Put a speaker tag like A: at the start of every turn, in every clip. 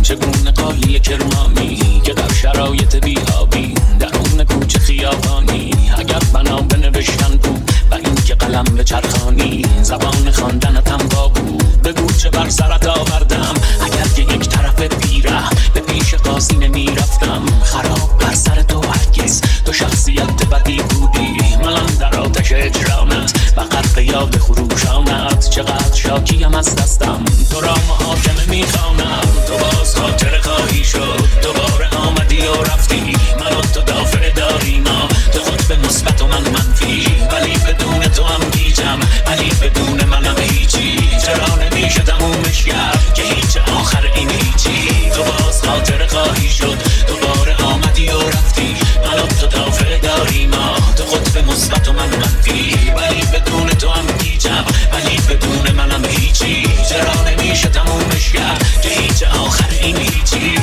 A: چگونه قالی کرمانی که در شرایط بی‌آبی درون کوچه خیابانی اگر بنا بنوشتن بود و این که قلم به چرخانی زبان خواندنتم با بود بگو چه بر سرت آوردم اگر که یک طرف پیره به پیش قاضی نمیرفتم خراب بر سر تو هرگز تو شخصیت بدی بودی من در آتش اجرامت و غرق یاد خروشانت چقدر شاکیم از دستم تو را محاکمه میخوانم تو باز خاطر خواهی شد دوباره آمدی و رفتی من و تو دافع داریم تو خود به مثبت و من منفی ولی بدون تو هم گیجم ولی بدون منم هیچی چرا نمیشه تمومش کرد که هیچ آخر این هیچی تو باز خاطر خواهی شد دوباره آمدی و رفتی من و تو دافع داریم تو خود به مثبت و من منفی ولی بدون تو هم گیجم ولی بدون منم هیچی چرا نمیشه تمومش کرد که هیچ آخر این هیچی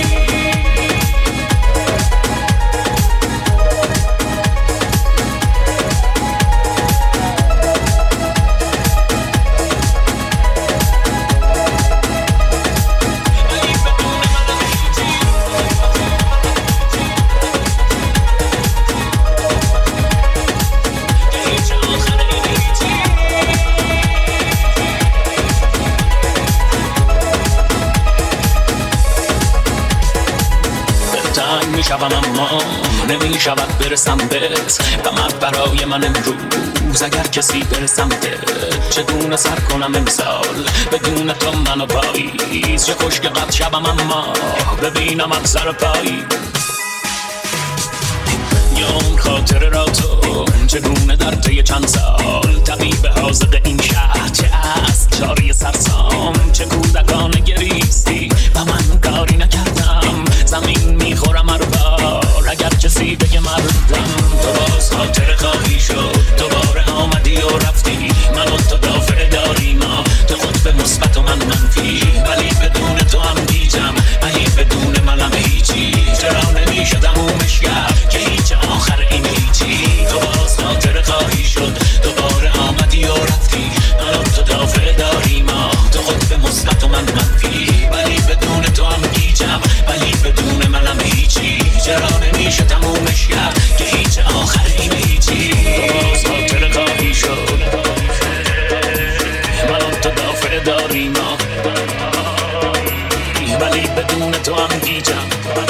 A: میشوم اما نمیشود برسم بهت غمت برای من امروز اگر کسی برسم بهت چگونه سر کنم امسال بدون تو منو پاییز چه خوش که قد شبم اما ببینمت سر پایی یا اون خاطر را تو چگونه در طی چند سال طبیب حاذق این شهر چه است چاری سرسام چه کودکانه گریستی و من کاری نکردم زمین میخورم هر بار اگر کسی بگه مردم تو باز خاطر خواهی شد دوباره آمدی و رفتی من و تو دافع داریم تو خود به مثبت و من منفی ولی بدون تو هم گیجم ولی بدون منم هیچی چرا نمیشه تمومش کرد که هیچ آخر این هیچی تو باز خاطر خواهی شد دوباره آمدی و رفتی من و تو دافع داریم تو خود به مثبت و من منفی ولی بدون تو هم گیجم ولی بدون منم هیچی چرا نمیشه تمومش کرد که هیچ آخر این هیچی تو باز خاطر خواهی شد من و تو دافع داریم ولی بدون تو هم گیجم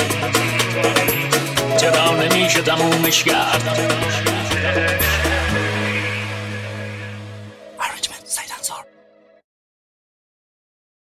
A: چرا نمیشه تمومش کرد
B: Arrangement, Side Answer.